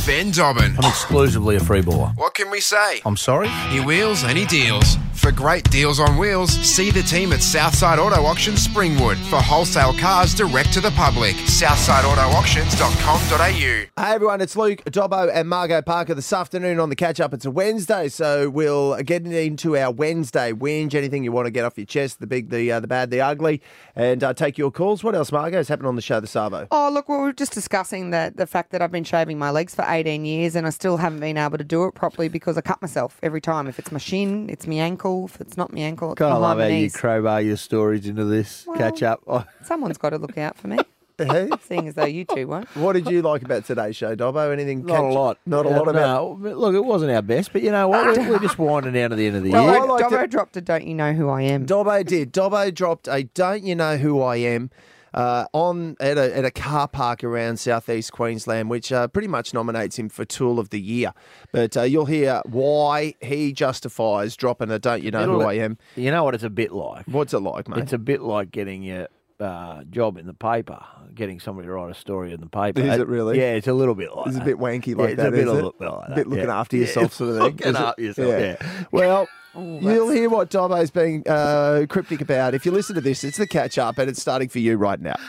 Ben Dobbin. I'm exclusively a free baller. What can we say? I'm sorry? He wheels and he deals. For great deals on wheels, see the team at Southside Auto Auction Springwood. For wholesale cars direct to the public, southsideautoauctions.com.au. Hey everyone, it's Luke, Dobbo and Margot Parker this afternoon on the catch-up. It's a Wednesday, so we'll get into our Wednesday whinge, anything you want to get off your chest, the big, the bad, the ugly, and take your calls. What else, Margot, has happened on the show this Arvo? Oh, look, we were just discussing the fact that I've been shaving my legs for 18 years and I still haven't been able to do it properly because I cut myself every time. If it's my shin, it's my ankle. If it's not my ankle, it's God, I behind love my how you knees. crowbar your stories into this catch-up. Oh. Someone's got to look out for me, Hey? seeing as though you two won't. What did you like about today's show, Dobbo? Anything? Not a lot. Not a lot about. No, look, it wasn't our best, but you know what? We're just winding down to the end of the Well, year. I liked Dobbo it. dropped a "Don't you know who I am?" Dobbo did. Dobbo dropped a "Don't You Know Who I Am" at a car park around southeast Queensland, which pretty much nominates him for Tool of the Year. But you'll hear why he justifies dropping a "Don't You Know Who I Am." You know what it's a bit like? What's it like, mate? It's a bit like getting your job in the paper, getting somebody to write a story in the paper. Is it really? Yeah, it's a little bit like It's a that. bit wanky like it's that, a bit is it? like that. A bit looking yeah. after yourself sort of thing. Looking is it? after yourself, yeah. Well, Oh, you'll hear what Dobbo's being cryptic about. If you listen to this, it's the catch-up, and it's starting for you right now.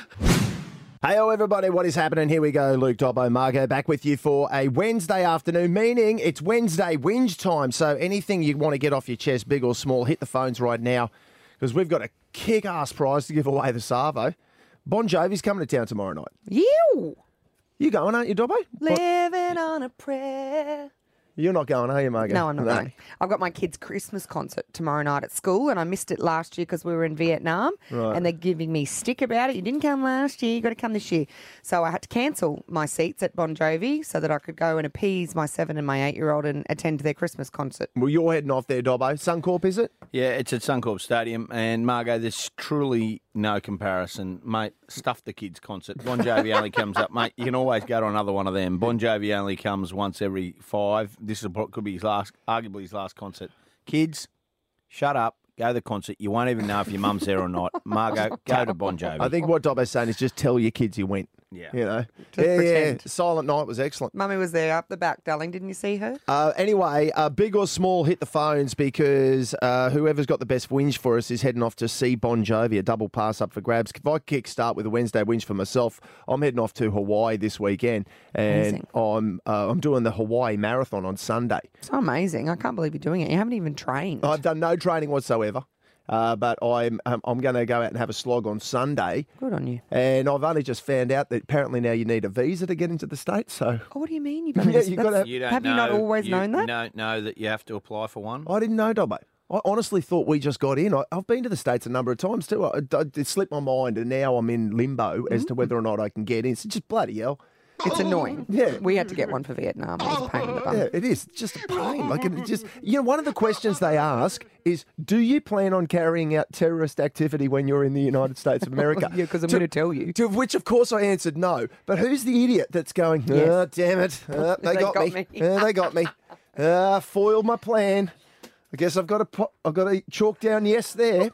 Hey, everybody, what is happening? Here we go. Luke, Dobbo, Margo back with you for a Wednesday afternoon, meaning it's Wednesday whinge time. So anything you want to get off your chest, big or small, hit the phones right now because we've got a kick-ass prize to give away this Arvo. Bon Jovi's coming to town tomorrow night. You You going, aren't you, Dobbo? living on a prayer. You're not going, are you, Margo? No, I'm not going. I've got my kids' Christmas concert tomorrow night at school, and I missed it last year because we were in Vietnam, Right. and they're giving me stick about it. You didn't come last year, you got to come this year. So I had to cancel my seats at Bon Jovi so that I could go and appease my 7 and my 8-year-old and attend their Christmas concert. Well, you're heading off there, Dobbo. Suncorp, is it? Yeah, it's at Suncorp Stadium, and Margo, there's truly no comparison, mate. Stuff the kids' concert. Bon Jovi only comes up, mate. You can always go to another one of them. Bon Jovi only comes once every 5. This could be his last, arguably his last concert. Kids, shut up. Go to the concert. You won't even know if your mum's there or not. Margo, go to Bon Jovi. I think what Dobbo's saying is just tell your kids you went. Yeah. You know? Just yeah. pretend. Silent Night was excellent. Mummy was there up the back, darling. Didn't you see her? Anyway, big or small, hit the phones because whoever's got the best whinge for us is heading off to see Bon Jovi, a double pass up for grabs. If I kickstart with a Wednesday whinge for myself, I'm heading off to Hawaii this weekend, and I'm doing the Hawaii Marathon on Sunday. So amazing. I can't believe you're doing it. You haven't even trained. I've done no training whatsoever, but I'm going to go out and have a slog on Sunday. Good on you. And I've only just found out that apparently now you need a visa to get into the States. So Oh, what do you mean? You've Yeah, you gotta- You don't have you not know- always known that? You don't know that you have to apply for one? I didn't know, Dobbo. I honestly thought we just got in. I've been to the States a number of times too. It slipped my mind, and now I'm in limbo as to whether or not I can get in. It's just bloody hell. It's annoying. Yeah. We had to get one for Vietnam. It was a pain in the bum. Yeah, it is. It's just a pain. Like it just, one of the questions they ask is, do you plan on carrying out terrorist activity when you're in the United States of America? Yeah, because I'm going to tell you. To which, of course, I answered no. But who's the idiot that's going, oh, Yes. damn it. They got me. me. They got me. Foiled my plan. I guess I've got to chalk down yes there.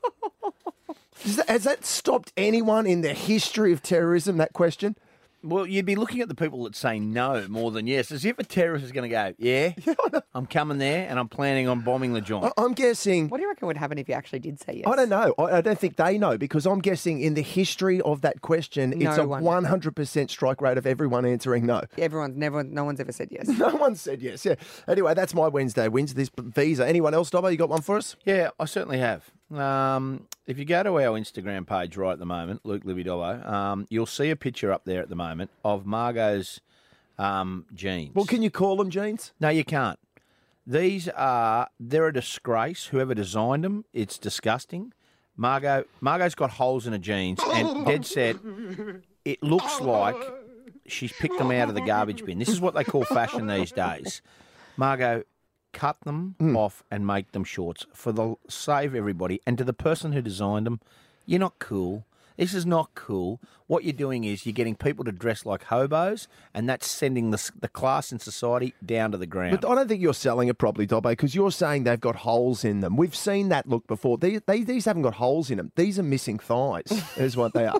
Has that stopped anyone in the history of terrorism, that question? Well, you'd be looking at the people that say no more than yes, as if a terrorist is going to go, yeah, I'm coming there and I'm planning on bombing the joint. I'm guessing... What do you reckon would happen if you actually did say yes? I don't know. I don't think they know because I'm guessing in the history of that question, it's No a one. 100% strike rate of everyone answering no. No one's ever said yes. No one said yes. Yeah. Anyway, that's my Wednesday wins this visa. Anyone else, Dobbo? You got one for us? Yeah, I certainly have. If you go to our Instagram page right at the moment, Luke Libby Dobbo, you'll see a picture up there at the moment of Margot's jeans. Well, can you call them jeans? No, you can't. They're a disgrace. Whoever designed them, it's disgusting. Margot's got holes in her jeans, and dead set, it looks like she's picked them out of the garbage bin. This is what they call fashion these days. Margot, cut them off and make them shorts for the save everybody. And to the person who designed them, you're not cool. This is not cool. What you're doing is you're getting people to dress like hobos, and that's sending the class in society down to the ground. But I don't think you're selling it properly, Dobbo, because you're saying they've got holes in them. We've seen that look before. These haven't got holes in them. These are missing thighs, is what they are.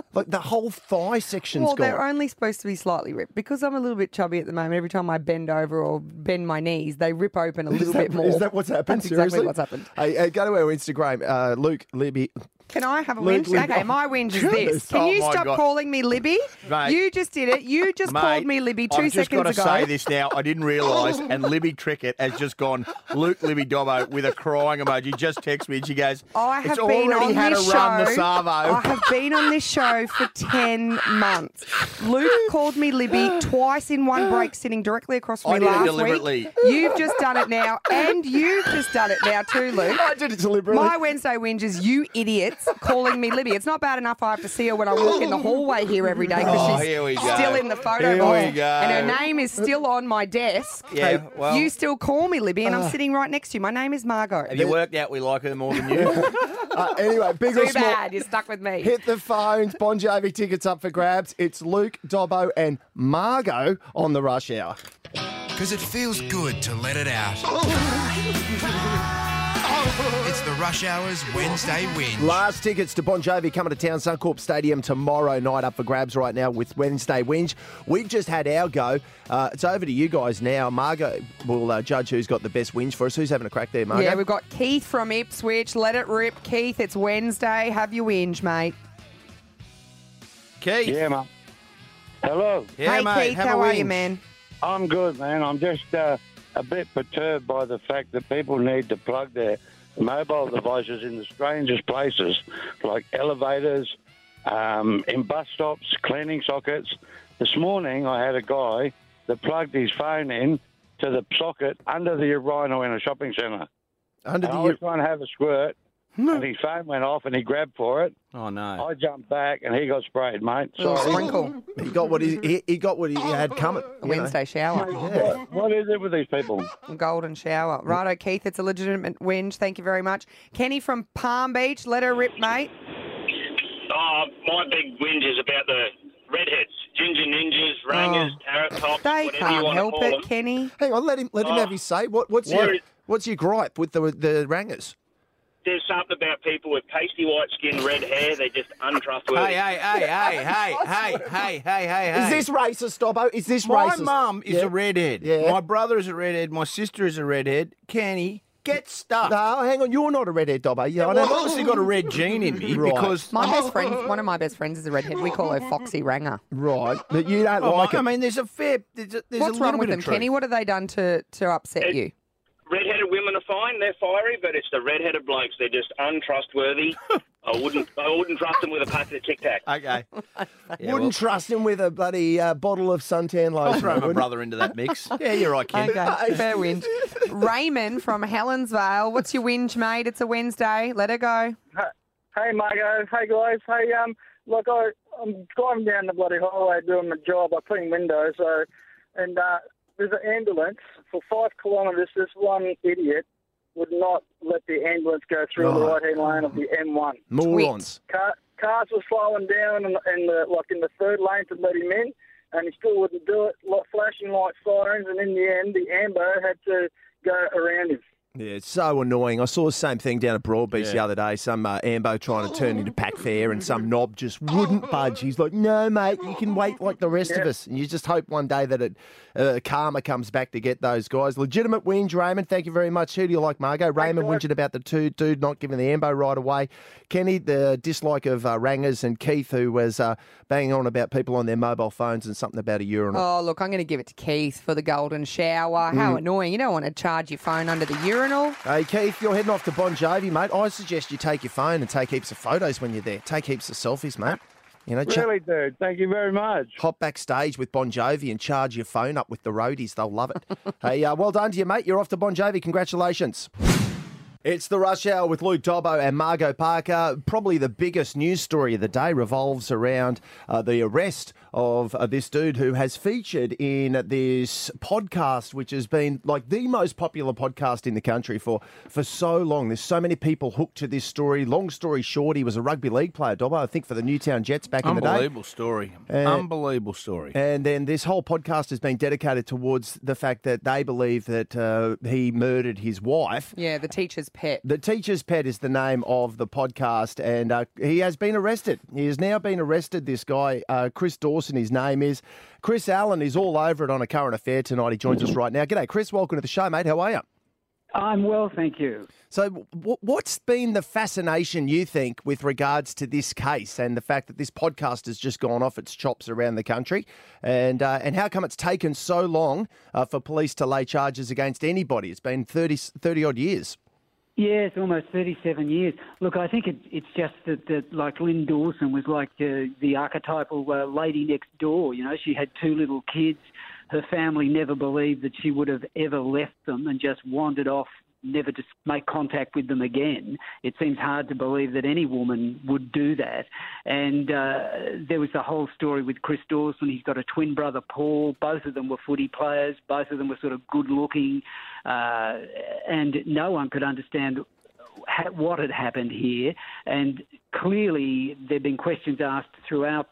Like the whole thigh section's Well, gone. they're only supposed to be slightly ripped. Because I'm a little bit chubby at the moment, every time I bend over or bend my knees, they rip open a little bit more. Is that what's happened? That's Seriously? exactly what's happened. Hey, go to our Instagram. Luke, Libby. Can I have a Luke, whinge? Libby. Okay, my whinge is Goodness. this. Can Oh you my stop God. calling me Libby? Mate. You just did it. You just called me Libby 2 I've just seconds got to ago. say this now. I didn't realise, and Libby Trickett has just gone, Luke Libby Dobbo with a crying emoji. Just text me and she goes, I have it's been already on had this a run the show. Savo. I have been on this show for 10 months. Luke called me Libby twice in one break, sitting directly across from I me did it last deliberately. week. You've just done it now, and you've just done it now too, Luke. I did it deliberately. My Wednesday whinge is you idiots calling me Libby. It's not bad enough I have to see her when I walk in the hallway here every day because here we she's go. still in the photo Here box. we go. And her name is still on my desk. Yeah, well, You still call me Libby, and I'm sitting right next to you. My name is Margot. have you worked out we like her more than you? Anyway, big or Too small. bad. You're stuck with me. Hit the phones. Bon Jovi tickets up for grabs. It's Luke, Dobbo, and Margot on the Rush Hour. Because it feels good to let it out. It's the Rush Hour's Wednesday Whinge. Last tickets to Bon Jovi coming to Town Suncorp Stadium tomorrow night up for grabs right now with Wednesday Whinge. We've just had our go. It's over to you guys now. Margot will judge who's got the best whinge for us. Who's having a crack there, Margot? Yeah, we've got Keith from Ipswich. Let it rip. Keith, it's Wednesday. Have your whinge, mate. Keith. Yeah, mate. Hello. Yeah, hey, mate. Keith, have how a are you, whinge. man? I'm good, man. I'm just a bit perturbed by the fact that people need to plug their mobile devices in the strangest places, like elevators, in bus stops, cleaning sockets. This morning, I had a guy that plugged his phone in to the socket under the urinal in a shopping centre. Under And I the was trying to have a squirt, and his phone went off, and he grabbed for it. Oh, no. I jumped back, and he got sprayed, mate. A little Sorry. sprinkle. he got what he got what he had coming. A Wednesday shower. What is it with these people? A golden shower. Righto, Keith, it's a legitimate whinge. Thank you very much. Kenny from Palm Beach, let her rip, mate. My big whinge is about the redheads, ginger ninjas, rangers, carrot tops, They whatever you can't want help to call it, them. Kenny. Hang on, let him have his say. What's your gripe with the rangers? There's something about people with pasty white skin, red hair. They're just untrustworthy. Hey. Is this racist, Dobbo? Is this My racist? mum is Yeah. a redhead. Yeah. My brother is a redhead. My sister is a redhead. Kenny, get stuffed. No, hang on. You're not a redhead, Dobbo. Yeah, I Well, I've know. obviously got a red gene in me Right. because My best friend, one of my best friends is a redhead. We call her Foxy Ranger. Right, but you don't Oh, like it. I mean, there's a What's little wrong with bit them, of truth. Kenny? What have they done to upset you? Redheaded women are fine. They're fiery, but it's the redheaded blokes. They're just untrustworthy. I wouldn't trust them with a packet of Tic Tac. Okay. Yeah, Wouldn't trust him with a bloody bottle of suntan I'll lotion. throw my wouldn't? brother into that mix. Yeah, you're right, Ken. Okay, fair whinge. Raymond from Helensvale, what's your whinge, mate? It's a Wednesday. Let her go. Hey, Margo. Hey, guys. Hey, look, I'm driving down the bloody highway doing my job. I'm cleaning windows, and there's an ambulance for 5 kilometres. This one idiot would not let the ambulance go through the right-hand lane of the M1. Morons. Cars were slowing down in the third lane to let him in, and he still wouldn't do it. Flashing like sirens, and in the end, the ambo had to go around him. Yeah, it's so annoying. I saw the same thing down at Broadbeach the other day. Some ambo trying to turn into pack fair, and some knob just wouldn't budge. He's like, "No, mate, you can wait like the rest of us." And you just hope one day that karma comes back to get those guys. Legitimate whinge, Raymond. Thank you very much. Who do you like, Margo? Raymond whinging about the dude not giving the ambo right away. Kenny, the dislike of rangers, and Keith, who was banging on about people on their mobile phones and something about a urinal. Oh, look, I'm going to give it to Keith for the golden shower. How annoying. You don't want to charge your phone under the urinal. Hey, Keith, you're heading off to Bon Jovi, mate. I suggest you take your phone and take heaps of photos when you're there. Take heaps of selfies, mate. You know, Really, dude? Thank you very much. hop backstage with Bon Jovi and charge your phone up with the roadies. They'll love it. Hey, well done to you, mate. You're off to Bon Jovi. Congratulations. It's the Rush Hour with Luke Dobbo and Margot Parker. Probably the biggest news story of the day revolves around the arrest of this dude who has featured in this podcast, which has been like the most popular podcast in the country for so long. There's so many people hooked to this story. Long story short, he was a rugby league player, Dobbo, I think for the Newtown Jets back in the day. Unbelievable story. Unbelievable story. And then this whole podcast has been dedicated towards the fact that they believe that he murdered his wife. Yeah, the teacher's teacher's pet. The Teacher's Pet is the name of the podcast, and he has been arrested. He has now been arrested, this guy, Chris Dawson, his name is. Chris Allen is all over it on A Current Affair tonight. He joins us right now. G'day, Chris. Welcome to the show, mate. How are you? I'm well, thank you. So what's been the fascination, you think, with regards to this case and the fact that this podcast has just gone off its chops around the country? And how come it's taken so long for police to lay charges against anybody? It's been 30-odd years. Yeah, it's almost 37 years. Look, I think it's just that like Lynn Dawson was like the archetypal lady next door. You know, she had 2 little kids. Her family never believed that she would have ever left them and just wandered off, never to make contact with them again. It seems hard to believe that any woman would do that. And there was the whole story with Chris Dawson. He's got a twin brother, Paul. Both of them were footy players. Both of them were sort of good-looking. And no one could understand what had happened here. And clearly there have been questions asked throughout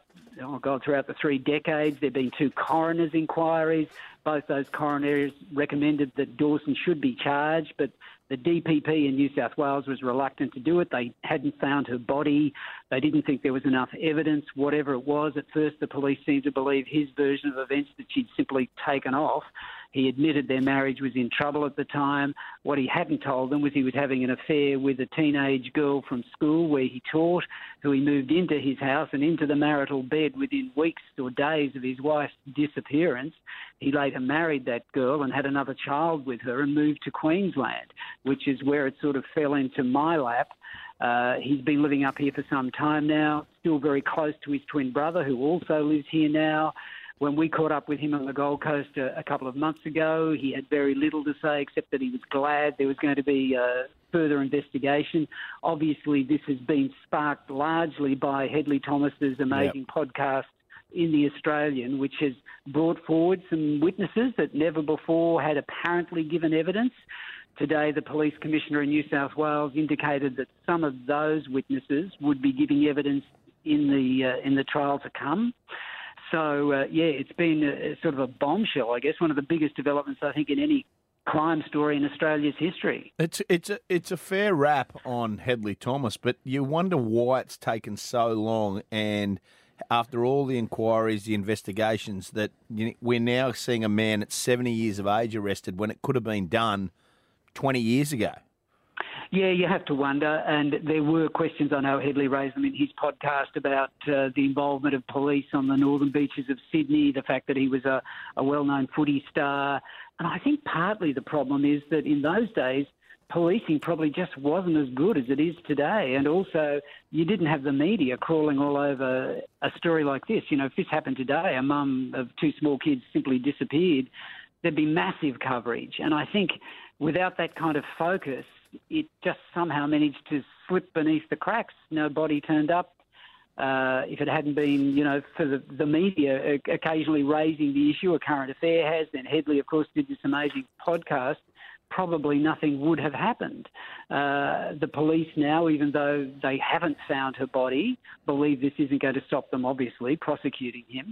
the 3 decades. There have been 2 coroner's inquiries. Both those coroners recommended that Dawson should be charged, but the DPP in New South Wales was reluctant to do it. They hadn't found her body. They didn't think there was enough evidence, whatever it was. At first, the police seemed to believe his version of events, that she'd simply taken off. He admitted their marriage was in trouble at the time. What he hadn't told them was he was having an affair with a teenage girl from school where he taught, who he moved into his house and into the marital bed within weeks or days of his wife's disappearance. He later married that girl and had another child with her and moved to Queensland, which is where it sort of fell into my lap. He's been living up here for some time now, still very close to his twin brother, who also lives here now. When we caught up with him on the Gold Coast a couple of months ago, he had very little to say except that he was glad there was going to be further investigation. Obviously, this has been sparked largely by Hedley Thomas's amazing podcast in The Australian, which has brought forward some witnesses that never before had apparently given evidence. Today, the Police Commissioner in New South Wales indicated that some of those witnesses would be giving evidence in the trial to come. So, it's been sort of a bombshell, I guess, one of the biggest developments, I think, in any crime story in Australia's history. It's a fair rap on Hedley Thomas, but you wonder why it's taken so long, and after all the inquiries, the investigations, that we're now seeing a man at 70 years of age arrested when it could have been done 20 years ago. Yeah, you have to wonder, and there were questions, I know Hedley raised them in his podcast, about the involvement of police on the northern beaches of Sydney, the fact that he was a well-known footy star. And I think partly the problem is that in those days, policing probably just wasn't as good as it is today. And also, you didn't have the media crawling all over a story like this. You know, if this happened today, a mum of 2 small kids simply disappeared, there'd be massive coverage. And I think without that kind of focus, it just somehow managed to slip beneath the cracks. No body turned up. If it hadn't been, for the media occasionally raising the issue, A Current Affair has, then Hedley, of course, did this amazing podcast, probably nothing would have happened. The police now, even though they haven't found her body, believe this isn't going to stop them, obviously, prosecuting him.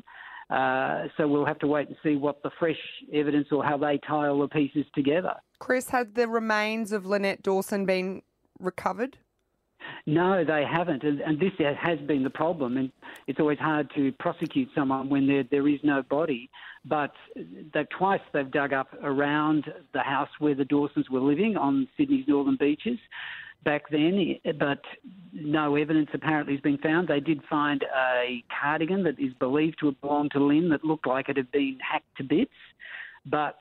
So we'll have to wait and see what the fresh evidence or how they tie all the pieces together. Chris, had the remains of Lynette Dawson been recovered? No, they haven't, and this has been the problem. And it's always hard to prosecute someone when there is no body. But twice they've dug up around the house where the Dawsons were living on Sydney's northern beaches back then, but no evidence apparently has been found. They did find a cardigan that is believed to have belonged to Lynn that looked like it had been hacked to bits, but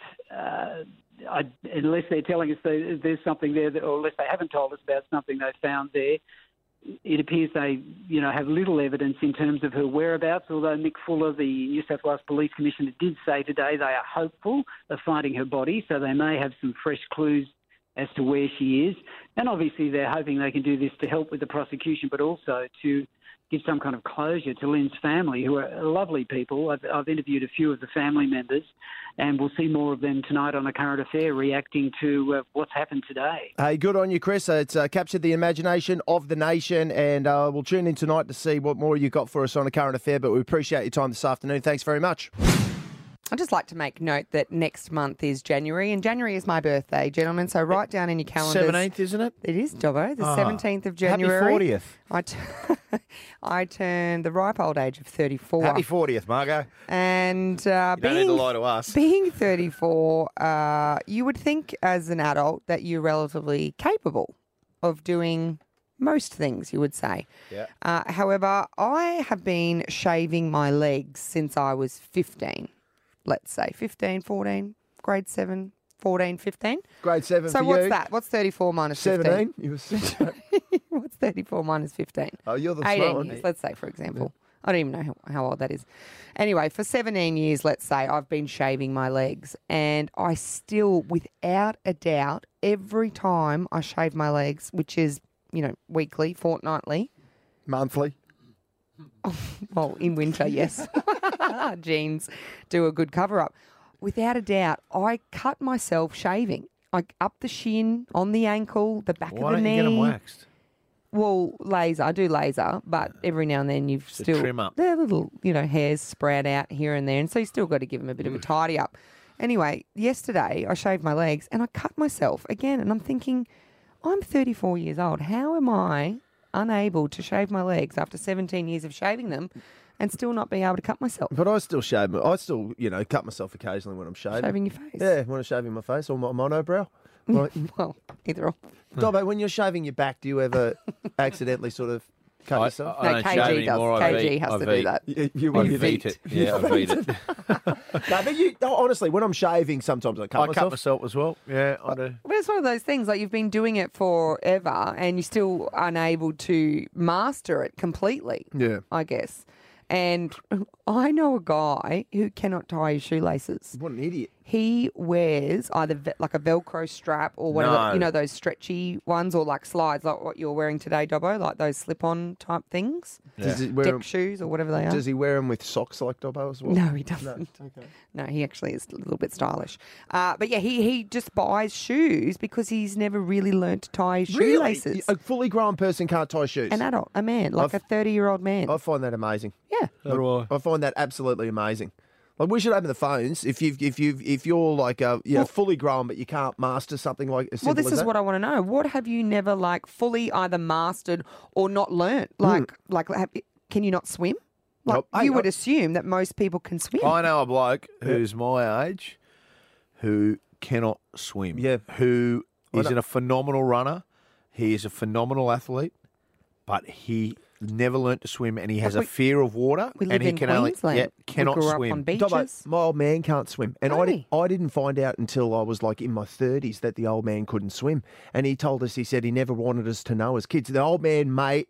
unless they're telling us there's something there, or unless they haven't told us about something they found there, it appears they, have little evidence in terms of her whereabouts, although Mick Fuller, the New South Wales Police Commissioner, did say today they are hopeful of finding her body, so they may have some fresh clues as to where she is. And obviously they're hoping they can do this to help with the prosecution, but also to give some kind of closure to Lynn's family, who are lovely people. I've interviewed a few of the family members, and we'll see more of them tonight on A Current Affair reacting to what's happened today. Hey, good on you, Chris. It's captured the imagination of the nation, and we'll tune in tonight to see what more you got for us on A Current Affair, but we appreciate your time this afternoon. Thanks very much. I'd just like to make note that next month is January, and January is my birthday, gentlemen. So write down in your calendars. 17th, isn't it? It is, Dobbo, the 17th of January. Happy 40th. I turned the ripe old age of 34. Happy 40th, Margot. And You don't need to lie to us. being 34, you would think as an adult that you're relatively capable of doing most things, you would say. Yeah. However, I have been shaving my legs since I was 15. Let's say 15, 14, grade 7, 14, 15. Grade 7 So for what's you. that? What's 34 minus 15? 17. You were 16. What's 34 minus 15? Oh, you're the smart 18 one. years, let's say, for example. I don't even know how old that is. Anyway, for 17 years, let's say, I've been shaving my legs, and I still, without a doubt, every time I shave my legs, which is, weekly, fortnightly, Monthly. well, in winter, yes, jeans do a good cover-up. Without a doubt, I cut myself shaving. Up the shin, on the ankle, the back Why of the don't knee. you get them waxed? Well, laser. I do laser, but every now and then you've To still trim up. Their little, hairs sprout out here and there, and so you still got to give them a bit of a tidy up. Anyway, yesterday I shaved my legs and I cut myself again, and I'm thinking, I'm 34 years old. How am I unable to shave my legs after 17 years of shaving them, and still not being able to cut myself? But I still shave. I still, cut myself occasionally when I'm shaving. Shaving your face. Yeah, when I'm shaving my face or my monobrow. Right. Well, either or. Dobbo, when you're shaving your back, do you ever accidentally sort of cut yourself? No, don't KG shave anymore. does. I've KG eat- has I've to do eat. that. You I've eat it. Yeah, I've eat it. No, but honestly, when I'm shaving, sometimes I cut I myself. cut myself as well. Yeah, I do. But it's one of those things, like you've been doing it forever and you're still unable to master it completely, Yeah. I guess. And I know a guy who cannot tie his shoelaces. What an idiot. He wears either like a Velcro strap or one of No. those stretchy ones, or like slides, like what you're wearing today, Dobbo, like those slip-on type things, Does he wear deck 'em- shoes or whatever they are. Does he wear them with socks like Dobbo as well? No, he doesn't. Okay. No, he actually is a little bit stylish. But yeah, he just buys shoes because he's never really learned to tie his Really? shoelaces. A fully grown person can't tie shoes? An adult, a man, like a 30-year-old man. I find that amazing. Yeah. So do I. I find that absolutely amazing. Like, we should open the phones if you're like fully grown but you can't master something like as Well, simple this as is that. what I want to know. What have you never fully either mastered or not learnt? Can you not swim? Nope. You would assume that most people can swim. I know a bloke who's my age who cannot swim. Yeah. Who I is know. a phenomenal runner. He is a phenomenal athlete, but he never learnt to swim, and he has a fear of water. We live and he in can Queensland. only cannot we grew swim. up on beaches. Dobbo, my old man can't swim, and Really? I didn't find out until I was like in my 30s that the old man couldn't swim. And he told us, he said he never wanted us to know as kids. The old man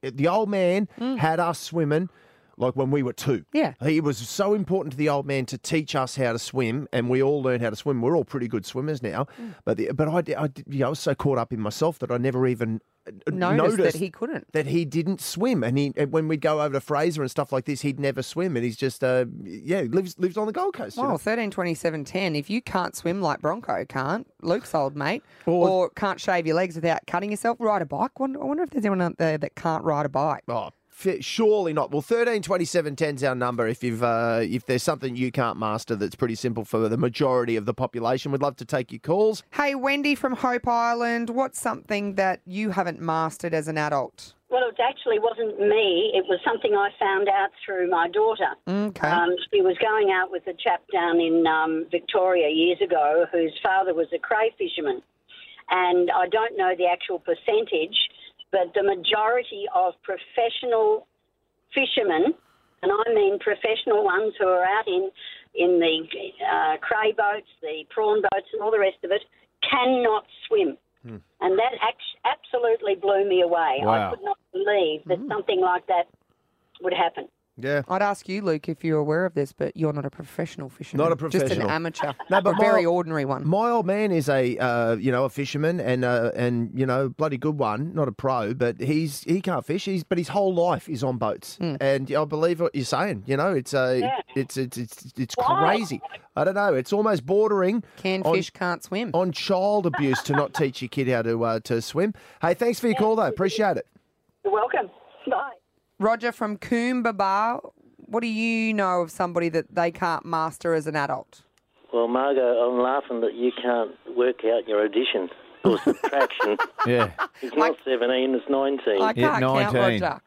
had us swimming like when we were 2. Yeah. It was so important to the old man to teach us how to swim, and we all learned how to swim. We're all pretty good swimmers now, but I was so caught up in myself that I never even Noticed that he couldn't. That he didn't swim, and when we'd go over to Fraser and stuff like this, he'd never swim, and he's just lives on the Gold Coast. you know? Well, 13, 27, 10, if you can't swim like Bronco can't, Luke's old mate, Or- or can't shave your legs without cutting yourself, ride a bike. I wonder if there's anyone out there that can't ride a bike. Oh, surely not. Well, 13 27 10's our number. If there's something you can't master that's pretty simple for the majority of the population, we'd love to take your calls. Hey, Wendy from Hope Island, what's something that you haven't mastered as an adult? Well, it actually wasn't me. It was something I found out through my daughter. Okay. She was going out with a chap down in Victoria years ago whose father was a crayfisherman. And I don't know the actual percentage, but the majority of professional fishermen, and I mean professional ones who are out in the cray boats, the prawn boats and all the rest of it, cannot swim. And that absolutely blew me away. Wow. I could not believe that something like that would happen. Yeah. I'd ask you, Luke, if you're aware of this, but you're not a professional fisherman. Not a Just an professional. amateur. No, but a very my- ordinary one. My old man is a fisherman and bloody good one, not a pro, but he can't fish. But his whole life is on boats, and I believe what you're saying. It's Why? crazy. I don't know. It's almost bordering Can on, fish, can't swim. on child abuse to not teach your kid how to swim. Hey, thanks for your call though. Appreciate it. You're welcome. Bye. Roger from Coombaba, What do you know of somebody that they can't master as an adult? Well, Margot, I'm laughing that you can't work out your addition or subtraction. Yeah. It's not 17, it's 19. I can't count, 19. Roger.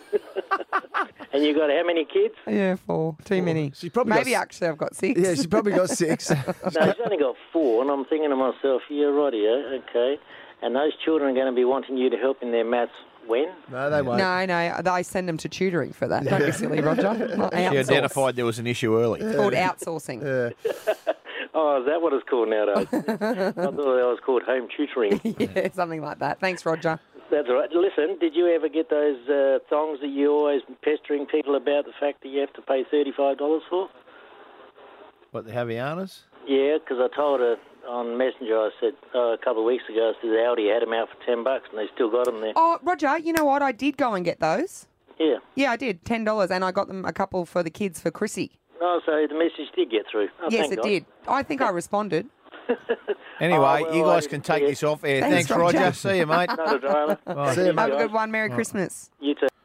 And you got how many kids? Yeah, 4. Too many. She's probably Maybe got, actually I've got 6. Yeah, she's probably got 6. No, she's only got 4, and I'm thinking to myself, yeah, rightio, okay. And those children are going to be wanting you to help in their maths when? No, they won't. No, they send them to tutoring for that. Don't be silly, Roger. Not She outsource. identified there was an issue early. It's called outsourcing. Oh, is that what it's called nowadays? I thought that was called home tutoring. Yeah, something like that. Thanks, Roger. That's all right. Listen, did you ever get those thongs that you're always pestering people about, the fact that you have to pay $35 for? What, the Havianas? Yeah, because I told her on Messenger, I said a couple of weeks ago, I said Aldi had them out for $10 and they still got them there. Oh, Roger, you know what? I did go and get those. Yeah. Yeah, I did. $10, and I got them a couple for the kids for Chrissy. Oh, so the message did get through. Oh, Yes, thank it God. did. I think I responded. Anyway, well, you I guys can didn't take see it. this off air. Thanks, Thanks, Roger. Roger. See you, mate. Not a drama. Bye. See you, Have mate. a good one. Merry Christmas. You too.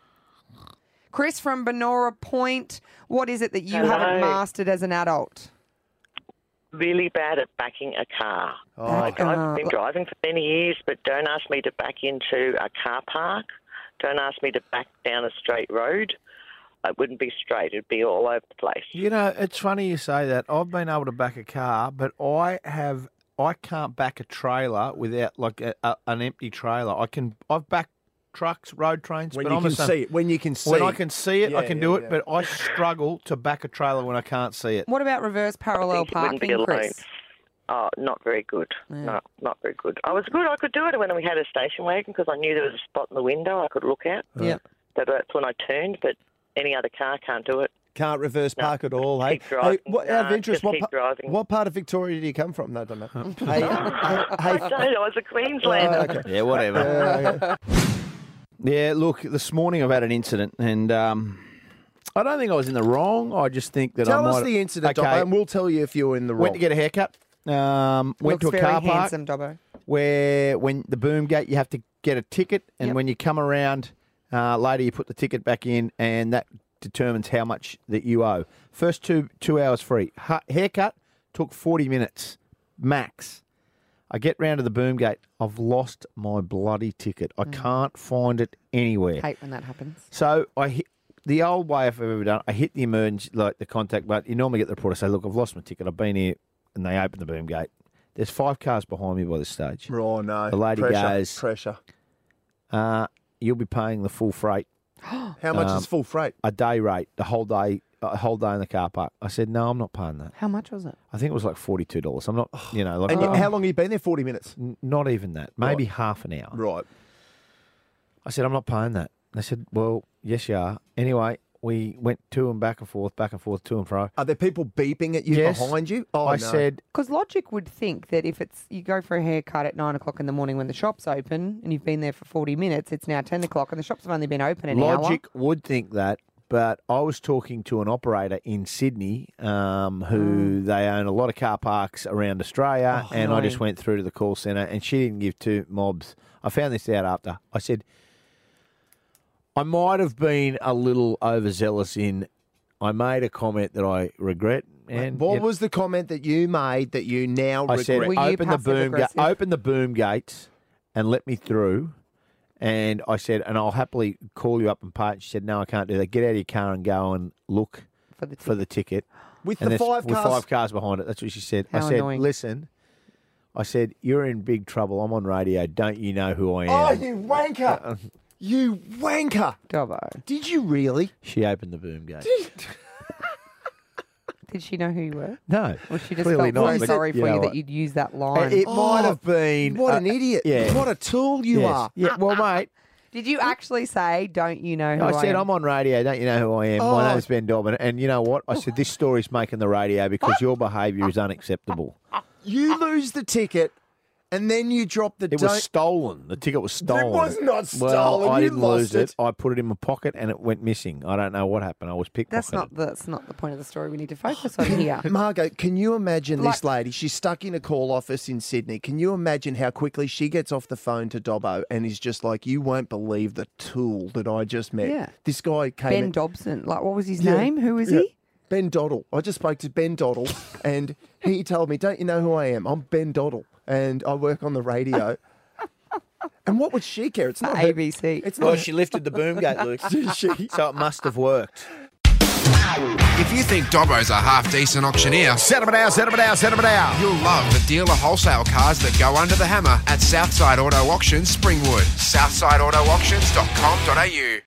Chris from Benora Point, what is it that you Hello. haven't mastered as an adult? Really bad at backing a car. Oh, I've been driving for many years, but don't ask me to back into a car park. Don't ask me to back down a straight road. It wouldn't be straight. It'd be all over the place. You know, it's funny you say that. I've been able to back a car, but I can't back a trailer without like an empty trailer. I've backed trucks, road trains, When but you I'm can the same. see it. When you can see When I can see it, I Yeah, can yeah, do it, yeah. but I struggle to back a trailer when I can't see it. What about reverse parallel You wouldn't be parking, alone. Chris? Oh, not very good. No, not very good. I was good. I could do it when we had a station wagon because I knew there was a spot in the window I could look at. Yeah. That's when I turned, but any other car can't do it. Can't reverse park at all, hey? Keep driving. What, out of No, interest, just keep driving. what part of Victoria do you come from? No, don't know. Hey, I don't know. I was a Queenslander. okay. Yeah, whatever. Yeah, look, this morning I've had an incident, and I don't think I was in the wrong. I just think that I Tell might us the incident, Okay. Dobbo, and we'll tell you if you're in the wrong. Went to get a haircut. Went Looks to a very car park handsome, Dobbo. where when the boom gate you have to get a ticket, and Yep. when you come around later you put the ticket back in, and that determines how much that you owe. First two hours free. Haircut took 40 minutes max. I get round to the boom gate. I've lost my bloody ticket. I can't find it anywhere. Hate when that happens. So I hit the old way I've ever done. I hit the emergency, like the contact button. You normally get the report. I say, "Look, I've lost my ticket. I've been here," and they open the boom gate. There's 5 cars behind me by this stage. Oh, no. The lady goes, Pressure. "You'll be paying the full freight, How much is full freight? a day rate, the whole day in the car park." I said, "No, I'm not paying that." How much was it? I think it was like $42. I'm not, like, And how long have you been there? 40 minutes? not even that. Maybe half an hour. Right. I said, "I'm not paying that." They said, "Well, yes, you are." Anyway, we went to and back and forth, to and fro. Are there people beeping at you Yes. behind you? Oh, I no. said, Because logic would think that if it's you go for a haircut at 9 o'clock in the morning when the shop's open and you've been there for 40 minutes, it's now 10 o'clock and the shops have only been open an hour. Logic would think that, but I was talking to an operator in Sydney who they own a lot of car parks around Australia, and I just went through to the call centre, and she didn't give 2 mobs. I found this out after. I said, I might have been a little overzealous I made a comment that I regret. And What was the comment that you made that you now I regret? said, Were you open the passive-aggressive? boom gates and let me through. And I said, and I'll happily call you up and pay it. She said, no, I can't do that. Get out of your car and go and look for the ticket. With And the there's- 5 with cars? 5 cars behind it. That's what she said. I How said, annoying. listen, I said, you're in big trouble. I'm on radio. Don't you know who I am? Oh, you wanker! You wanker! Dobbo. Did you really? She opened the boom gate. Did she know who you were? No. Or she just clearly felt not, so but sorry you for know you what? that you'd use that line? It might have been. What an idiot. Yeah. What a tool you Yes. are. Yeah, well, mate, Did you actually say, don't you know who I I said, am? I'm on radio. Don't you know who I am? Oh. My name's Ben Dobbin. And you know what? I said, this story's making the radio because your behaviour is unacceptable. You lose the ticket and then you dropped the. It was stolen. The ticket was stolen. It was not stolen. Well, I You didn't lost lose it. I put it in my pocket and it went missing. I don't know what happened. I was pickpocketed. That's not the point of the story we need to focus on here. Margot, can you imagine this lady? She's stuck in a call office in Sydney. Can you imagine how quickly she gets off the phone to Dobbo and is just like, you won't believe the tool that I just met. Yeah. This guy came Ben in. Dobson. Like, what was his name? Who is he? Ben Doddle. I just spoke to Ben Doddle and he told me, don't you know who I am? I'm Ben Doddle and I work on the radio. And what would she care? It's not ABC. It's Well, not. she lifted the boom gate, Luke. So it must have worked. If you think Dobbo's a half-decent auctioneer, Set 'em down, set 'em down, set 'em down. you'll love the dealer wholesale cars that go under the hammer at Southside Auto Auctions, Springwood. SouthsideAutoAuctions.com.au